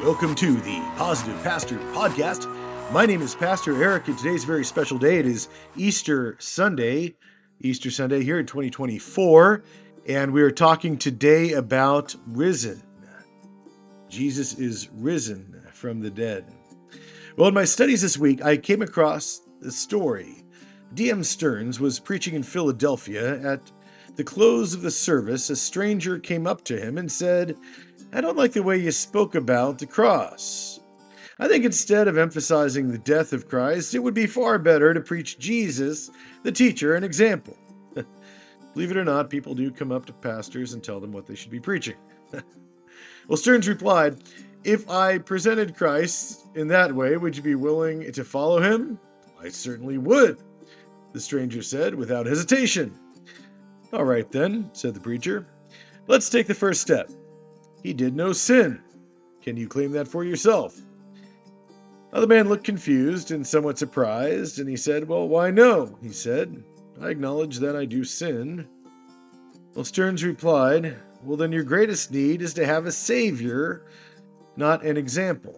Welcome to the Positive Pastor Podcast. My name is Pastor Eric, and today's a very special day. It is Easter Sunday here in 2024, and we are talking today about risen. Jesus is risen from the dead. Well, in my studies this week, I came across a story. D.M. Stearns was preaching in Philadelphia. At the close of the service, a stranger came up to him and said, "I don't like the way you spoke about the cross. I think instead of emphasizing the death of Christ, it would be far better to preach Jesus, the teacher, an example." Believe it or not, people do come up to pastors and tell them what they should be preaching. Well, Stearns replied, "If I presented Christ in that way, would you be willing to follow him?" "I certainly would," the stranger said without hesitation. "All right then," said the preacher. "Let's take the first step. He did no sin. Can you claim that for yourself?" Now, the man looked confused and somewhat surprised, and he said, "Well, why no?" He said, "I acknowledge that I do sin." Well, Stearns replied, "Well, then your greatest need is to have a savior, not an example."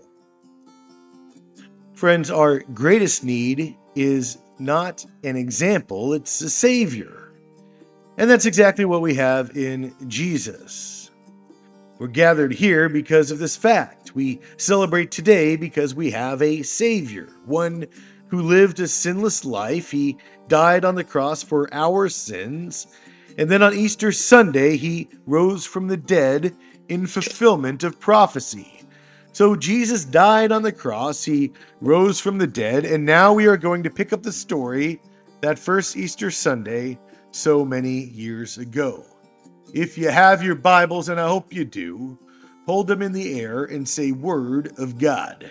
Friends, our greatest need is not an example, it's a savior. And that's exactly what we have in Jesus. We're gathered here because of this fact. We celebrate today because we have a Savior, one who lived a sinless life. He died on the cross for our sins. And then on Easter Sunday, he rose from the dead in fulfillment of prophecy. So Jesus died on the cross, he rose from the dead, and now we are going to pick up the story that first Easter Sunday so many years ago. If you have your Bibles, and I hope you do, hold them in the air and say Word of God.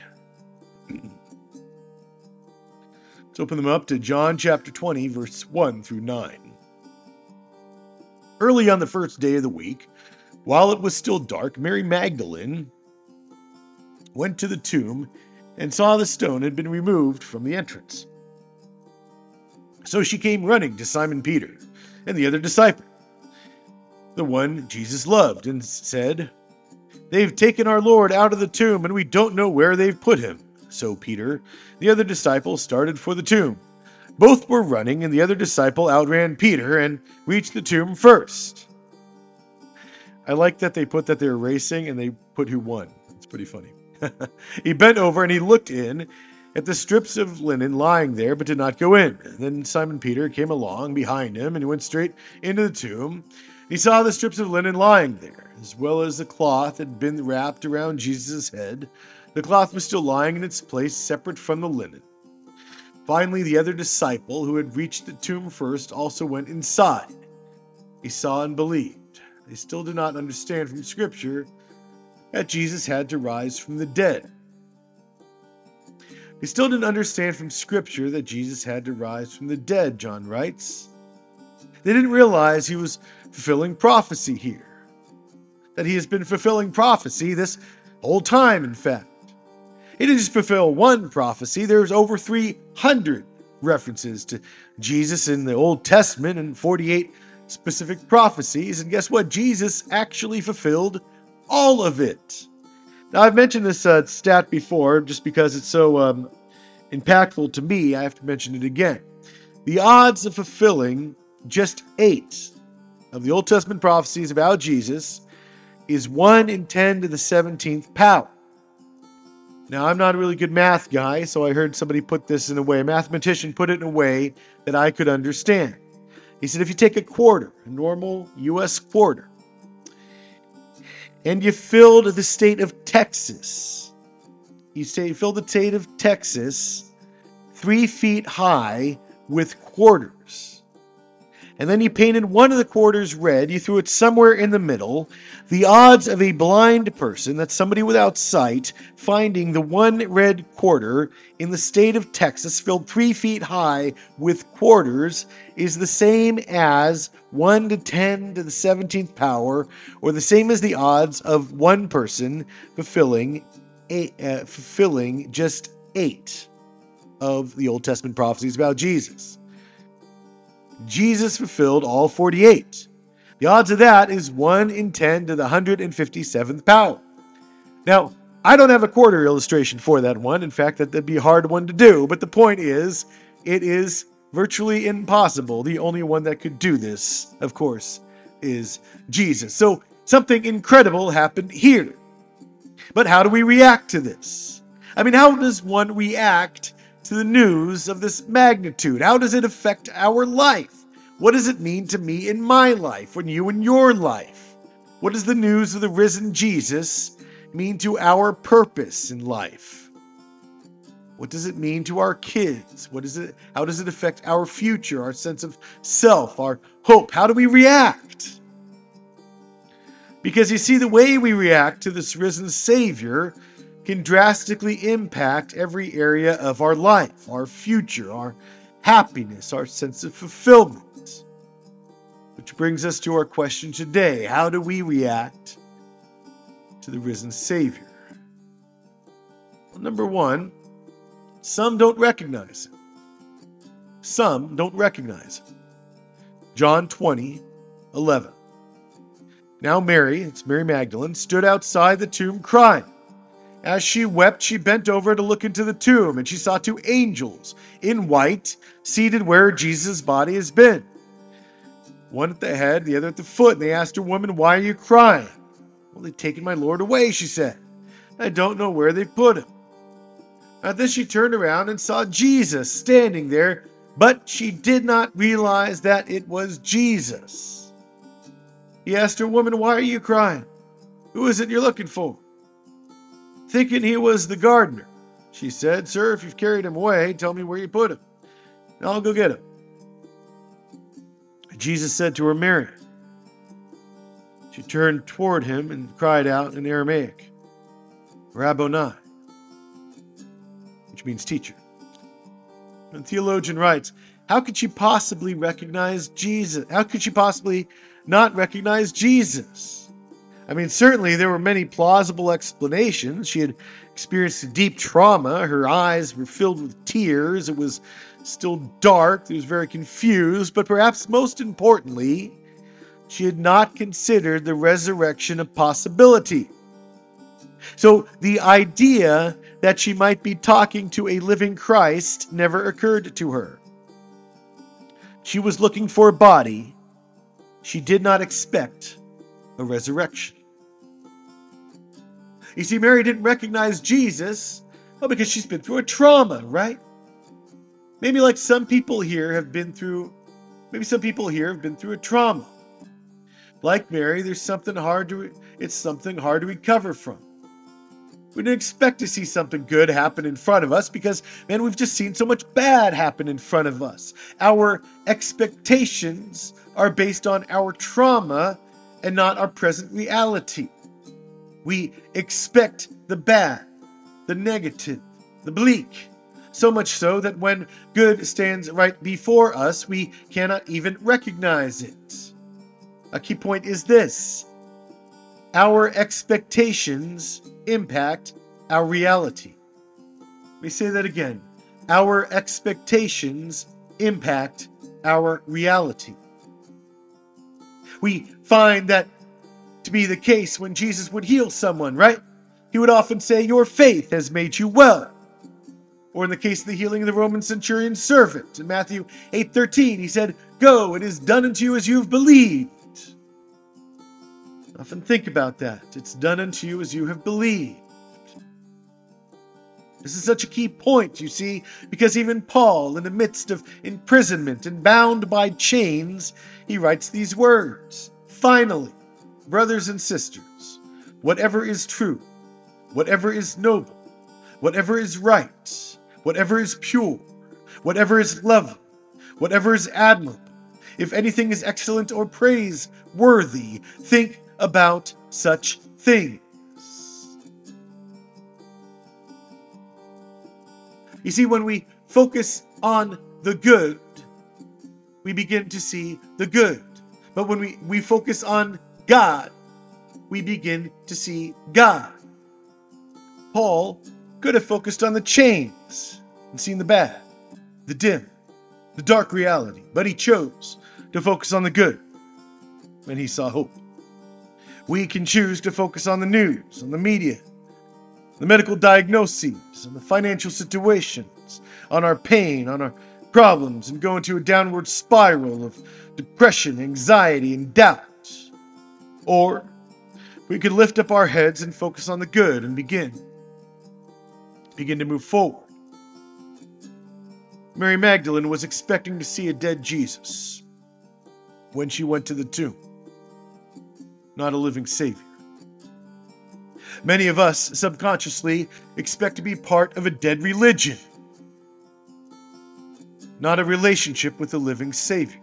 Let's open them up to John chapter 20, verse 1 through 9. Early on the first day of the week, while it was still dark, Mary Magdalene went to the tomb and saw the stone had been removed from the entrance. So she came running to Simon Peter and the other disciple, the one Jesus loved, and said, "They've taken our Lord out of the tomb, and we don't know where they've put him." So Peter, the other disciple, started for the tomb. Both were running, and the other disciple outran Peter and reached the tomb first. I like that they put that they were racing, and they put who won. It's pretty funny. He bent over, and he looked in at the strips of linen lying there, but did not go in. And then Simon Peter came along behind him, and he went straight into the tomb. He saw the strips of linen lying there, as well as the cloth had been wrapped around Jesus' head. The cloth was still lying in its place, separate from the linen. Finally, the other disciple, who had reached the tomb first, also went inside. He saw and believed. They still did not understand from Scripture that Jesus had to rise from the dead. They still didn't understand from Scripture that Jesus had to rise from the dead, John writes. They didn't realize he was fulfilling prophecy here. That he has been fulfilling prophecy this whole time, in fact. He didn't just fulfill one prophecy. There's over 300 references to Jesus in the Old Testament and 48 specific prophecies. And guess what? Jesus actually fulfilled all of it. Now, I've mentioned this stat before just because it's so impactful to me. I have to mention it again. The odds of fulfilling just 8 of the Old Testament prophecies about Jesus is 1 in 10 to the 17th power. Now, I'm not a really good math guy, so I heard somebody put this in a way, a mathematician put it in a way that I could understand. He said, if you take a quarter, a normal U.S. quarter, and you filled the state of Texas, filled the state of Texas 3 feet high with quarters. And then you painted one of the quarters red, you threw it somewhere in the middle. The odds of a blind person, that's somebody without sight, finding the one red quarter in the state of Texas filled 3 feet high with quarters is the same as 1 to 10 to the 17th power, or the same as the odds of one person fulfilling just 8 of the Old Testament prophecies about Jesus. Jesus fulfilled all 48. The odds of that is 1 in 10 to the 157th power. Now, I don't have a quarter illustration for that one. In fact, that'd be a hard one to do. But the point is, it is virtually impossible. The only one that could do this, of course, is Jesus. So something incredible happened here. But how do we react to this? I mean, how does one react to the news of this magnitude? How does it affect our life? What does it mean to me in my life, and you in your life? What does the news of the risen Jesus mean to our purpose in life? What does it mean to our kids? How does it affect our future, our sense of self, our hope? How do we react? Because you see, the way we react to this risen Savior can drastically impact every area of our life, our future, our happiness, our sense of fulfillment. Which brings us to our question today. How do we react to the risen Savior? Well, number one, some don't recognize him. Some don't recognize him. John 20:11. Now Mary, it's Mary Magdalene, stood outside the tomb crying. As she wept, she bent over to look into the tomb, and she saw two angels in white seated where Jesus' body has been. One at the head, the other at the foot. And they asked her, "Woman, why are you crying?" "Well, they've taken my Lord away," she said. "I don't know where they've put him." At this she turned around and saw Jesus standing there, but she did not realize that it was Jesus. He asked her, "Woman, why are you crying? Who is it you're looking for?" "Thinking he was the gardener," she said. "Sir, if you've carried him away, tell me where you put him, and I'll go get him." Jesus said to her, "Mary." She turned toward him and cried out in Aramaic, "Rabboni," which means teacher. And the theologian writes, how could she possibly recognize Jesus? How could she possibly not recognize Jesus? I mean, certainly there were many plausible explanations. She had experienced a deep trauma. Her eyes were filled with tears. It was still dark. She was very confused. But perhaps most importantly, she had not considered the resurrection a possibility. So the idea that she might be talking to a living Christ never occurred to her. She was looking for a body. She did not expect a resurrection. You see, Mary didn't recognize Jesus, because she's been through a trauma, right? Maybe like some people here have been through a trauma. Like Mary, it's something hard to recover from. We didn't expect to see something good happen in front of us because, man, we've just seen so much bad happen in front of us. Our expectations are based on our trauma and not our present reality. We expect the bad, the negative, the bleak. So much so that when good stands right before us, we cannot even recognize it. A key point is this: our expectations impact our reality. Let me say that again. Our expectations impact our reality. We find that to be the case when Jesus would heal someone, right? He would often say, "Your faith has made you well." Or in the case of the healing of the Roman centurion's servant, in Matthew 8:13, he said, "Go, it is done unto you as you have believed." Often think about that. It's done unto you as you have believed. This is such a key point, you see, because even Paul, in the midst of imprisonment and bound by chains, he writes these words: "Finally, brothers and sisters, whatever is true, whatever is noble, whatever is right, whatever is pure, whatever is lovely, whatever is admirable, if anything is excellent or praiseworthy, think about such things." You see, when we focus on the good, we begin to see the good. But when we focus on God, we begin to see God. Paul could have focused on the chains and seen the bad, the dim, the dark reality, but he chose to focus on the good, and he saw hope. We can choose to focus on the news, on the media, the medical diagnoses, and the financial situations, on our pain, on our problems, and go into a downward spiral of depression, anxiety, and doubt. Or we could lift up our heads and focus on the good and begin to move forward. Mary Magdalene was expecting to see a dead Jesus when she went to the tomb, not a living Savior. Many of us subconsciously expect to be part of a dead religion, not a relationship with a living Savior.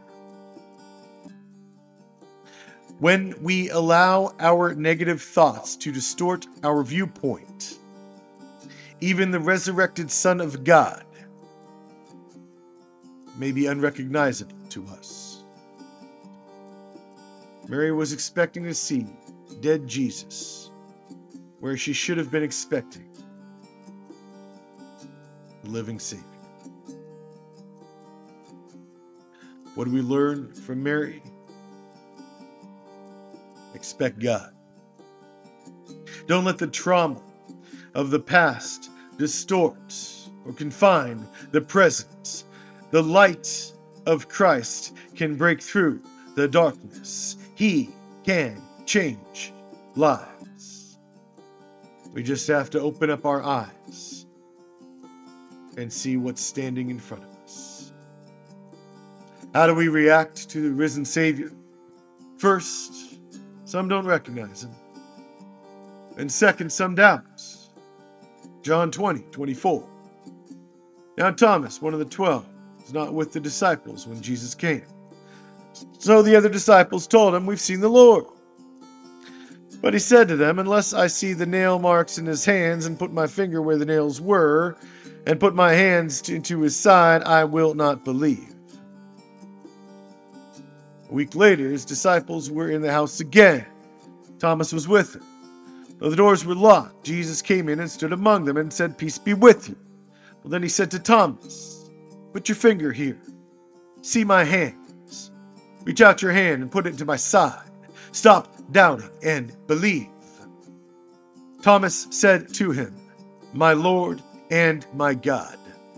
When we allow our negative thoughts to distort our viewpoint, even the resurrected Son of God may be unrecognizable to us. Mary was expecting to see dead Jesus where she should have been expecting the living Savior. What do we learn from Mary? Expect God. Don't let the trauma of the past distort or confine the present. The light of Christ can break through the darkness. He can change lives. We just have to open up our eyes and see what's standing in front of us. How do we react to the risen Savior? First, some don't recognize him. And second, some doubt. John 20:24. Now Thomas, one of the 12, was not with the disciples when Jesus came. So the other disciples told him, "We've seen the Lord." But he said to them, "Unless I see the nail marks in his hands, and put my finger where the nails were, and put my hands into his side, I will not believe." A week later, his disciples were in the house again. Thomas was with them. Though the doors were locked, Jesus came in and stood among them and said, "Peace be with you." Well, then he said to Thomas, "Put your finger here. See my hands. Reach out your hand and put it into my side. Stop doubting and believe." Thomas said to him, "My Lord and my God."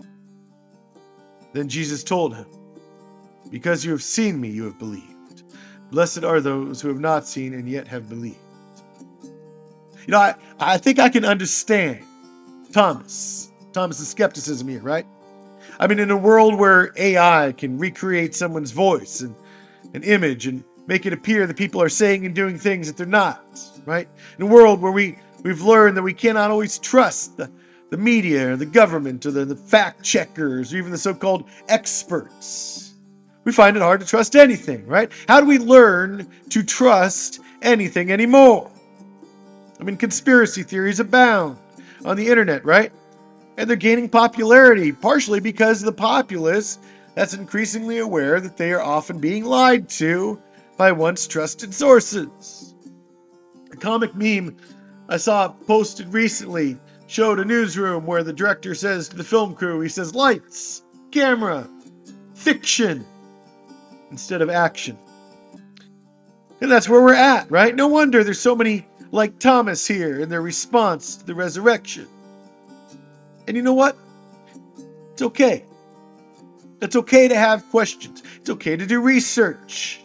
Then Jesus told him, "Because you have seen me, you have believed. Blessed are those who have not seen and yet have believed." You know, I think I can understand Thomas's skepticism here, right? I mean, in a world where AI can recreate someone's voice and an image and make it appear that people are saying and doing things that they're not, right? In a world where we've learned that we cannot always trust the media or the government or the fact checkers or even the so-called experts. We find it hard to trust anything, right? How do we learn to trust anything anymore? I mean, conspiracy theories abound on the internet, right? And they're gaining popularity, partially because the populace that's increasingly aware that they are often being lied to by once trusted sources. A comic meme I saw posted recently showed a newsroom where the director says to the film crew, he says, "Lights, camera, fiction," instead of action. And that's where we're at, right? No wonder there's so many like Thomas here in their response to the resurrection. And you know what? It's okay. It's okay to have questions. It's okay to do research.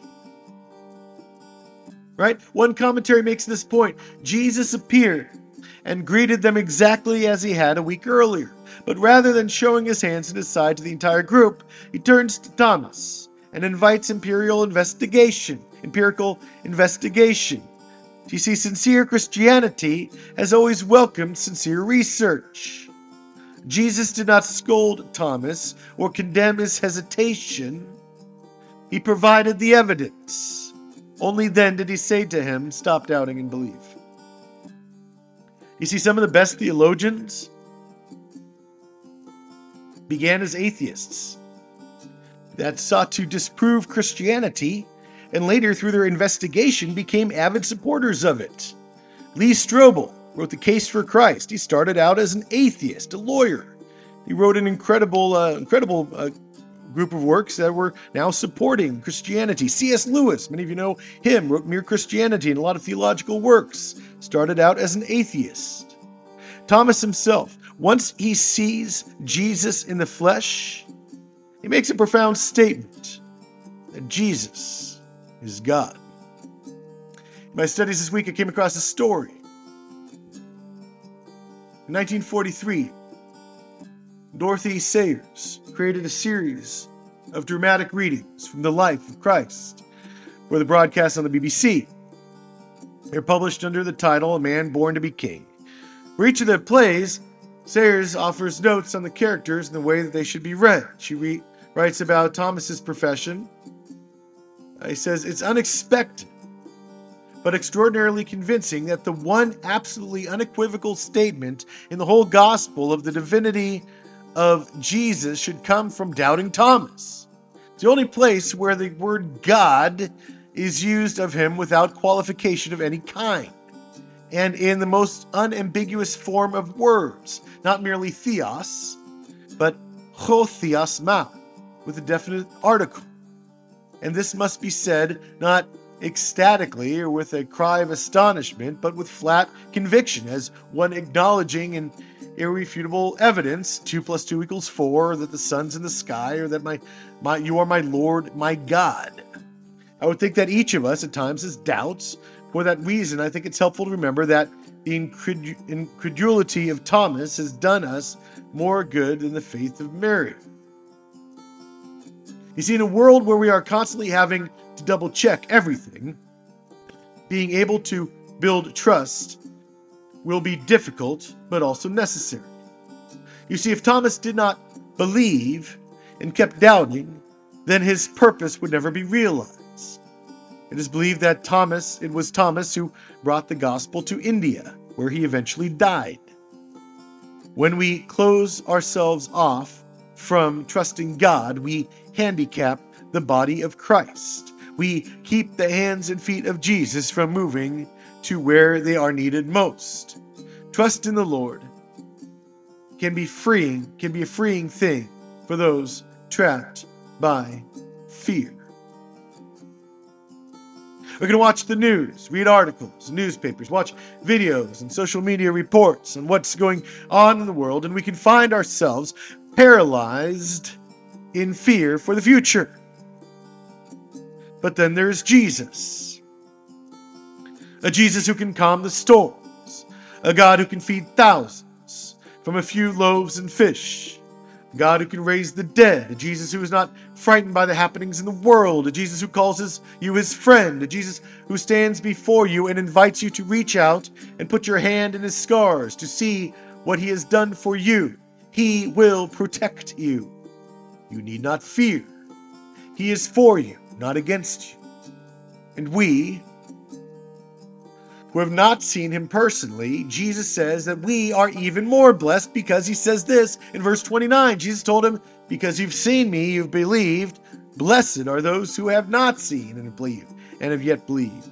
Right? One commentary makes this point. Jesus appeared and greeted them exactly as he had a week earlier. But rather than showing his hands and his side to the entire group, he turns to Thomas and invites empirical investigation. You see, sincere Christianity has always welcomed sincere research. Jesus did not scold Thomas or condemn his hesitation. He provided the evidence. Only then did he say to him, "Stop doubting and believe." You see, some of the best theologians began as atheists that sought to disprove Christianity and later, through their investigation, became avid supporters of it. Lee Strobel wrote The Case for Christ. He started out as an atheist, a lawyer. He wrote an incredible group of works that were now supporting Christianity. C.S. Lewis, many of you know him, wrote Mere Christianity and a lot of theological works. Started out as an atheist. Thomas himself, once he sees Jesus in the flesh, he makes a profound statement that Jesus is God. In my studies this week, I came across a story. In 1943, Dorothy Sayers created a series of dramatic readings from the life of Christ for the broadcast on the BBC. They're published under the title A Man Born to be King. For each of the plays, Sayers offers notes on the characters and the way that they should be read. She writes about Thomas's profession. He says, it's unexpected, but extraordinarily convincing that the one absolutely unequivocal statement in the whole gospel of the divinity of Jesus should come from doubting Thomas. It's the only place where the word God is used of him without qualification of any kind, and in the most unambiguous form of words, not merely theos, but ho theos ma, with a definite article. And this must be said not ecstatically or with a cry of astonishment, but with flat conviction, as one acknowledging in irrefutable evidence 2 + 2 = 4, that the sun's in the sky, or that you are my Lord, my God. I would think that each of us at times has doubts. For that reason, I think it's helpful to remember that the incredulity of Thomas has done us more good than the faith of Mary. You see, in a world where we are constantly having to double check everything, being able to build trust will be difficult, but also necessary. You see, if Thomas did not believe and kept doubting, then his purpose would never be realized. It is believed that it was Thomas who brought the gospel to India, where he eventually died. When we close ourselves off from trusting God, we handicap the body of Christ. We keep the hands and feet of Jesus from moving to where they are needed most. Trust in the Lord can be a freeing thing for those trapped by fear. We can watch the news, read articles, newspapers, watch videos and social media reports on what's going on in the world, and we can find ourselves paralyzed in fear for the future. But then there's Jesus. A Jesus who can calm the storms. A God who can feed thousands from a few loaves and fish. A God who can raise the dead. A Jesus who is not frightened by the happenings in the world. A Jesus who calls you his friend. A Jesus who stands before you and invites you to reach out and put your hand in his scars to see what he has done for you. He will protect you. You need not fear. He is for you, not against you. And we, who have not seen him personally, Jesus says that we are even more blessed, because he says this in verse 29. Jesus told him, because you've seen me, you've believed. Blessed are those who have not seen and believed, and have yet believed.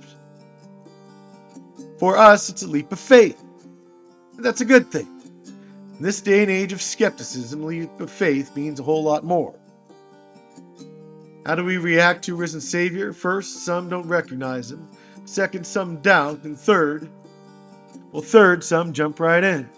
For us, it's a leap of faith. And that's a good thing. In this day and age of skepticism, a leap of faith means a whole lot more. How do we react to a risen Savior? First, some don't recognize him. Second, some doubt. And third, some jump right in.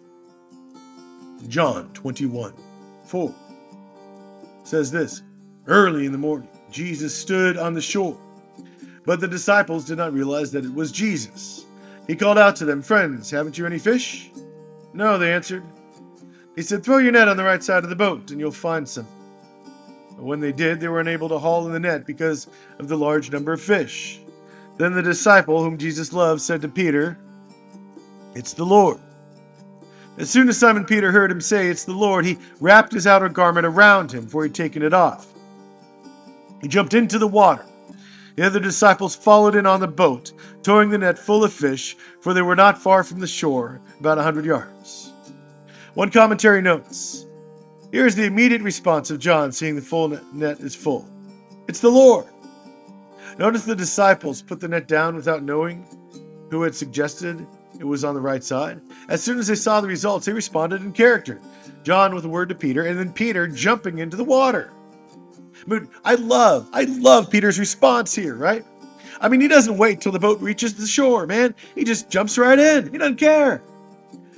John 21:4 says this: early in the morning, Jesus stood on the shore, but the disciples did not realize that it was Jesus. He called out to them, friends, haven't you any fish? No, they answered. He said, throw your net on the right side of the boat and you'll find some. But when they did, they were unable to haul in the net because of the large number of fish. Then the disciple whom Jesus loved said to Peter, it's the Lord. As soon as Simon Peter heard him say, it's the Lord, he wrapped his outer garment around him, for he'd taken it off. He jumped into the water. The other disciples followed in on the boat, towing the net full of fish, for they were not far from the shore, about 100 yards. One commentary notes, here is the immediate response of John, seeing the full net is full. It's the Lord. Notice the disciples put the net down without knowing who had suggested it was on the right side. As soon as they saw the results, they responded in character. John with a word to Peter, and then Peter jumping into the water. I love Peter's response here, right? He doesn't wait till the boat reaches the shore, man. He just jumps right in. He doesn't care.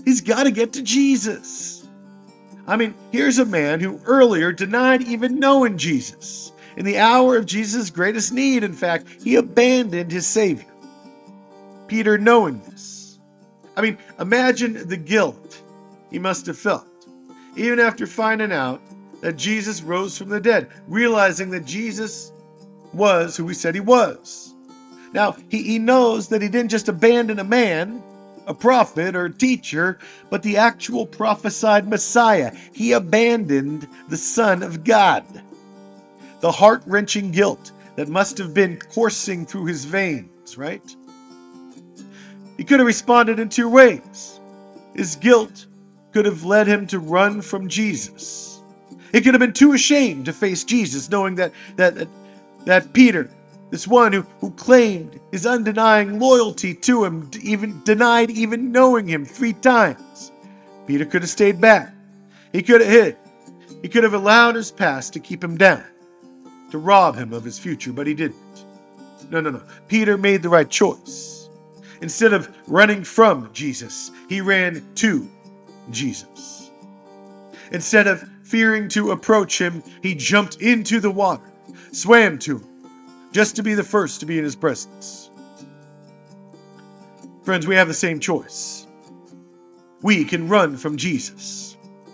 He's got to get to Jesus. I mean, here's a man who earlier denied even knowing Jesus. In the hour of Jesus' greatest need, in fact, he abandoned his Savior. Peter knowing this. I mean, imagine the guilt he must have felt, even after finding out that Jesus rose from the dead, realizing that Jesus was who he said he was. Now, he knows that he didn't just abandon a man, a prophet or a teacher, but the actual prophesied Messiah. He abandoned the Son of God. The heart-wrenching guilt that must have been coursing through his veins, right? He could have responded in two ways. His guilt could have led him to run from Jesus. He could have been too ashamed to face Jesus, knowing that Peter, this one who claimed his undenying loyalty to him, even denied even knowing him 3 times. Peter could have stayed back. He could have hid. He could have allowed his past to keep him down, to rob him of his future, but he didn't. No. Peter made the right choice. Instead of running from Jesus, he ran to Jesus. Instead of fearing to approach him, he jumped into the water, swam to him, just to be the first to be in his presence. Friends, we have the same choice. We can run from Jesus.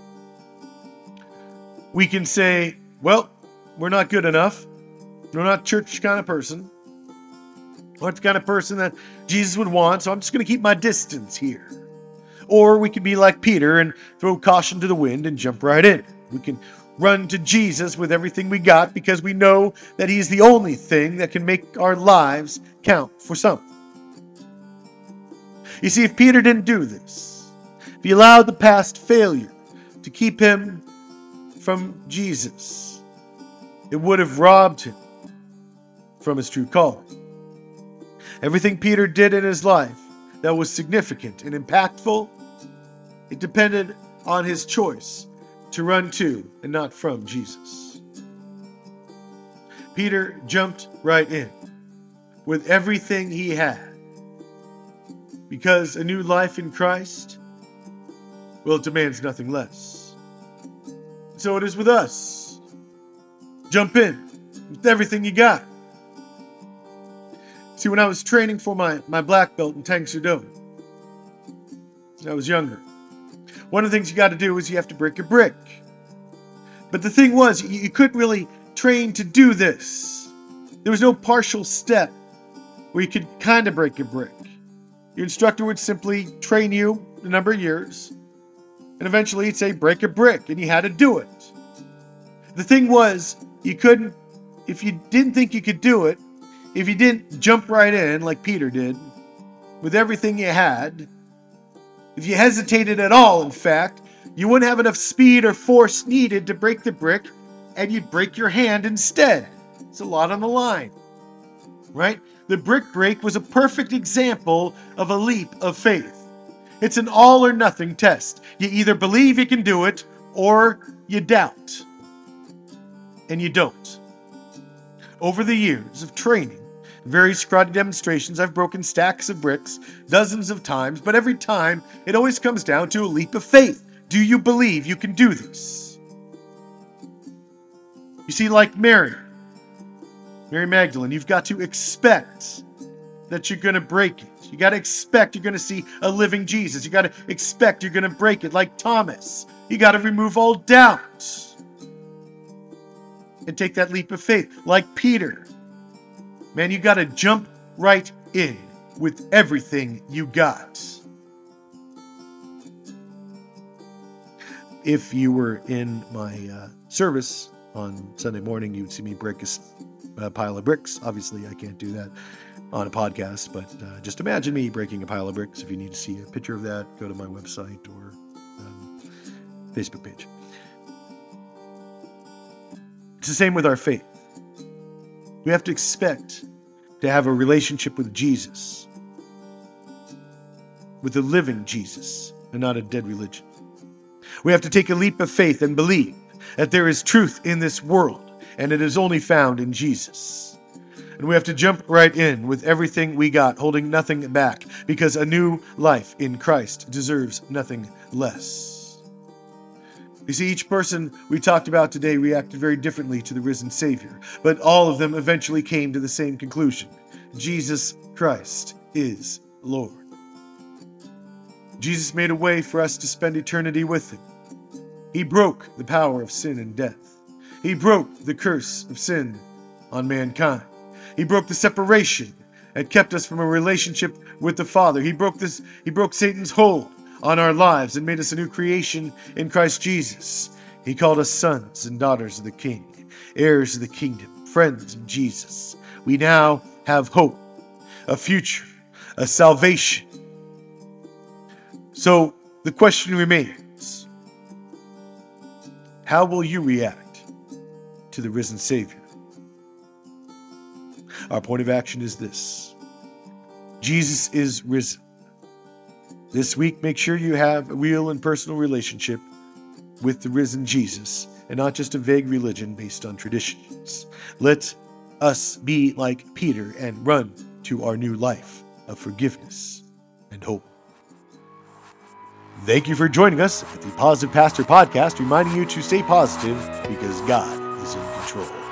We can say, well, we're not good enough. We're not church kind of person. We're not the kind of person that Jesus would want, so I'm just going to keep my distance here. Or we can be like Peter and throw caution to the wind and jump right in. We can run to Jesus with everything we got because we know that he's the only thing that can make our lives count for something. You see, if Peter didn't do this, if he allowed the past failure to keep him from Jesus, it would have robbed him from his true calling. Everything Peter did in his life that was significant and impactful, it depended on his choice to run to and not from Jesus. Peter jumped right in with everything he had, because a new life in Christ, well, it demands nothing less. So it is with us. Jump in with everything you got. See, when I was training for my black belt in Tang Soo Do, when I was younger, one of the things you got to do is you have to break a brick. But the thing was, you couldn't really train to do this. There was no partial step where you could kind of break a brick. Your instructor would simply train you a number of years, and eventually he'd say, break a brick, and you had to do it. The thing was, you couldn't, if you didn't think you could do it, if you didn't jump right in like Peter did, with everything you had, if you hesitated at all, in fact, you wouldn't have enough speed or force needed to break the brick, and you'd break your hand instead. It's a lot on the line, right? The brick break was a perfect example of a leap of faith. It's an all or nothing test. You either believe you can do it, or you doubt. And you don't. Over the years of training, various karate demonstrations, I've broken stacks of bricks dozens of times, but every time it always comes down to a leap of faith. Do you believe you can do this? You see, like Mary Magdalene, you've got to expect that you're going to break it. You got to expect you're going to see a living Jesus. You got to expect you're going to break it. Like Thomas, you got to remove all doubt and take that leap of faith. Like Peter, man, you got to jump right in with everything you got. If you were in my service on Sunday morning, you'd see me break a pile of bricks. Obviously, I can't do that on a podcast, but just imagine me breaking a pile of bricks. If you need to see a picture of that, go to my website or Facebook page. It's the same with our faith. We have to expect to have a relationship with Jesus, with a living Jesus, and not a dead religion. We have to take a leap of faith and believe that there is truth in this world, and it is only found in Jesus. And we have to jump right in with everything we got, holding nothing back, because a new life in Christ deserves nothing less. You see, each person we talked about today reacted very differently to the risen Savior, but all of them eventually came to the same conclusion. Jesus Christ is Lord. Jesus made a way for us to spend eternity with Him. He broke the power of sin and death. He broke the curse of sin on mankind. He broke the separation that kept us from a relationship with the Father. He broke Satan's hold on our lives and made us a new creation in Christ Jesus. He called us sons and daughters of the King, heirs of the kingdom, friends of Jesus. We now have hope, a future, a salvation. So the question remains, how will you react to the risen Savior? Our point of action is this: Jesus is risen. This week, make sure you have a real and personal relationship with the risen Jesus, and not just a vague religion based on traditions. Let us be like Peter and run to our new life of forgiveness and hope. Thank you for joining us at the Positive Pastor Podcast, reminding you to stay positive because God is in control.